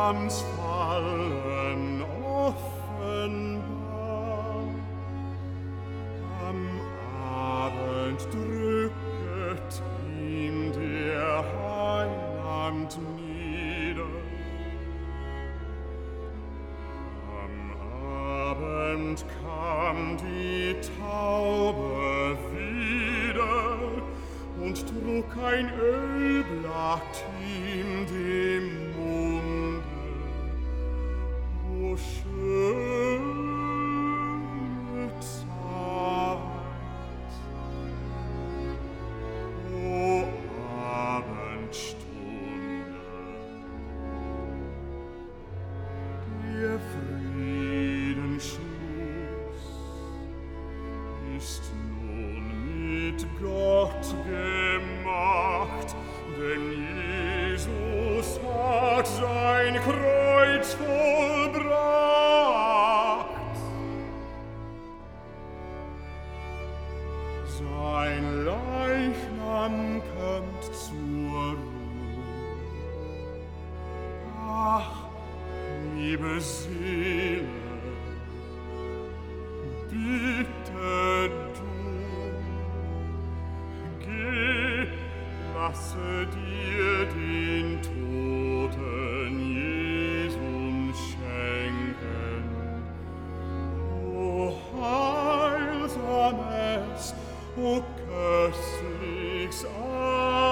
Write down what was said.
Adams Fallen offenbar. Am Abend drücket ihm der Heiland nieder. Am Abend kam die Taube wieder und trug ein Ölblatt ihm dem Munde. O schöne Zeit, o Abendstunde, der Friedensschluss ist nun mit Gott gemacht, denn Jesus hat sein Kreuz vollbracht. Sein Leichnam kommt zur Ruhe. Ach, liebe Seele, bitte du, geh, lasse dir den Toten Jesum schenken. O heilsames, o köstlichs